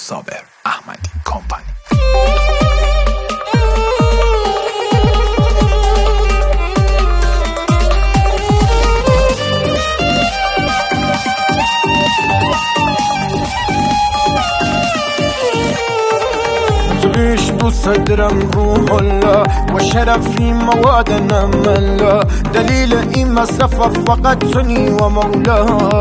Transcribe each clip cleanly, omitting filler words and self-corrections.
صابر احمدی کمپانی. تعيش بصدرم روح الله وشرفي مواد نملا دليل إما سفر فقط سني ومولاه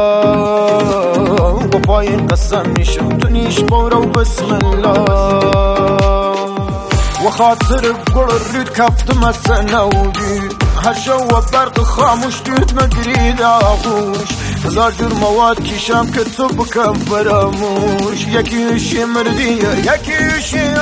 وباين قسم نشوتنيش بورا وبسم الله وخاطر بقرر كفت مسنا وديد هالجو برق خاموش دوت مقريد آغوش هزار جور مواد كيشام كتب كفراموش يكي شي مردية يكي شي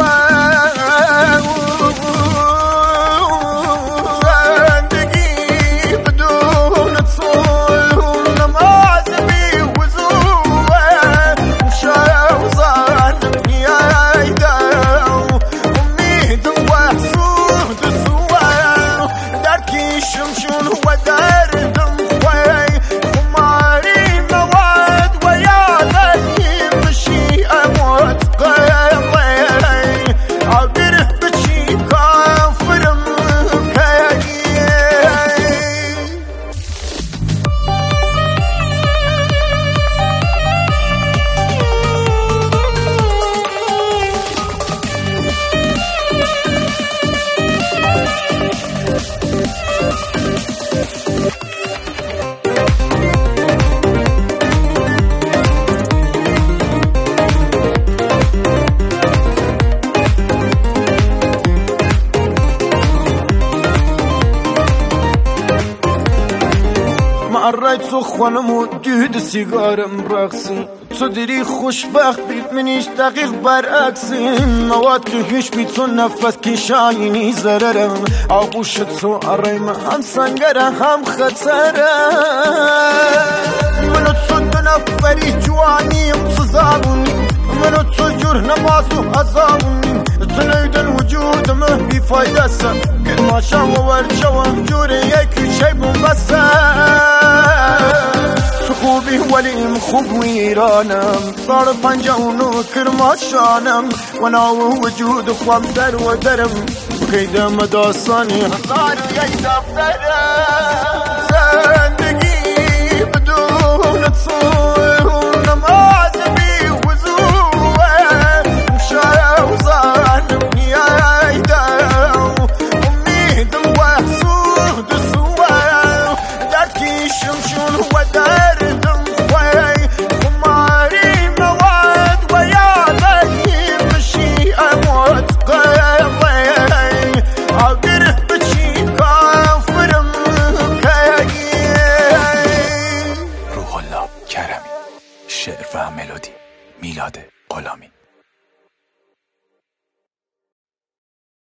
عندقي بدون تصول ونمازبي وزوة وشايا وظانبني ايداو امي دوا سود سوا داركي شمشون هو داردم خوي وماري مواد ويا ذي مشي اموت قيضي عبره بشي كافر مكاي قريت سخونم و دود سیگارم رقصی تو دیری خوشبخت بید منیش دقیق برعکسی مواد که هیچ بید تو نفس که شاینی ضررم آغوش تو آریم هم سنگره هم خطره منو تو دو نفری جوانیم تو زبونی منو تو جور نماز و عذابونی تو نیدن وجودمه بی فایده سا که ماشم و ورچوم جوری یکی شی بمبسه خوبی ولیم خوب ویرانم صار پنجاونو کرماشانم و ناو وجود خوام در و درم قیدم داستانی هزار یک دفترم زندگی بدون تصور و نمازبی وزوه مشایا و ظالمی ایداو امیدم و سود سوه درکی شمشون و دردم خوی خماری مواد و یادی بشی اموت قیضی عبره بشی کافرم کی. روح الله کرمی، شعر و ملودی میلاد غلامی.